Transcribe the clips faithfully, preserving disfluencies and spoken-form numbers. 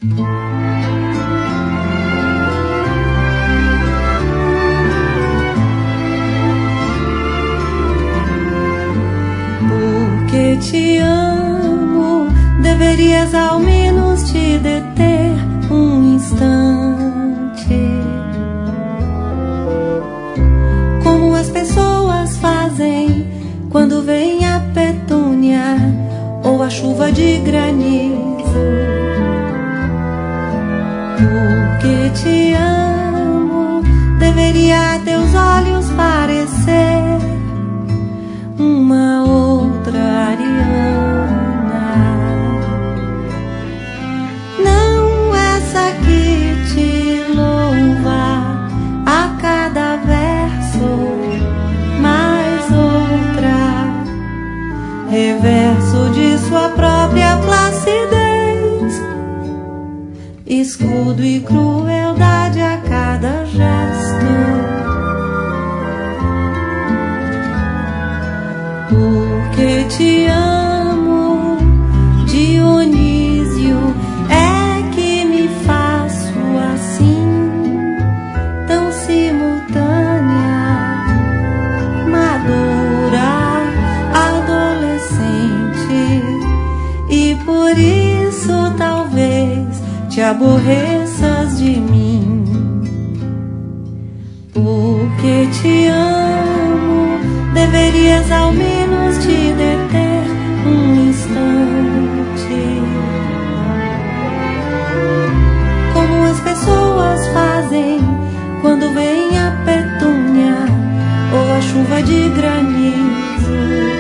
Porque te amo, deverias ao menos te deter um instante. Como as pessoas fazem quando vem a petúnia ou a chuva de granizo. Porque te amo, deveria a teus olhos parecer uma outra Ariana, não essa que te louva a cada verso, mas outra, reverso de sua própria placidez, escudo e crueldade a cada gesto. Porque te amo, Dionísio, é que me faço assim, tão simultânea, madura, adolescente, e por isso talvez te aborreças de mim. Porque te amo, deverias ao menos te deter um instante. Como as pessoas fazem quando vem a petúnia ou a chuva de granizo.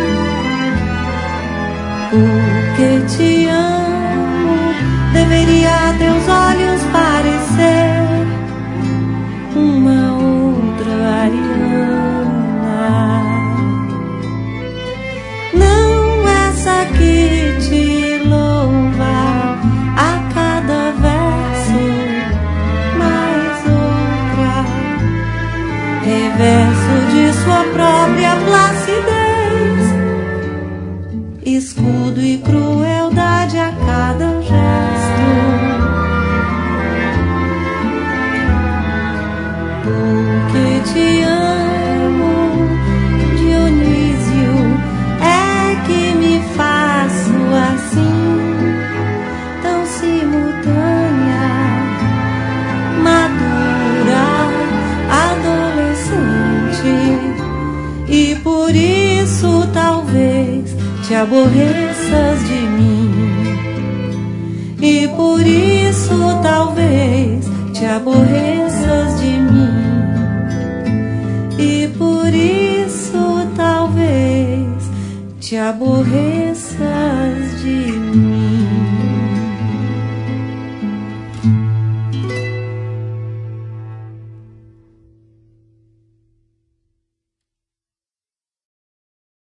Porque te amo, deveria a teus olhos parecer uma outra Ariana, não essa que te louva a cada verso, mas outra, reverso de sua própria placidez, escudo e crueldade a cada gesto. Porque te amo, Dionísio, é que me faço assim, tão simultânea, madura, adolescente, e por isso talvez te aborreças de mim. E por isso talvez te aborreças de mim. E por isso talvez te aborreças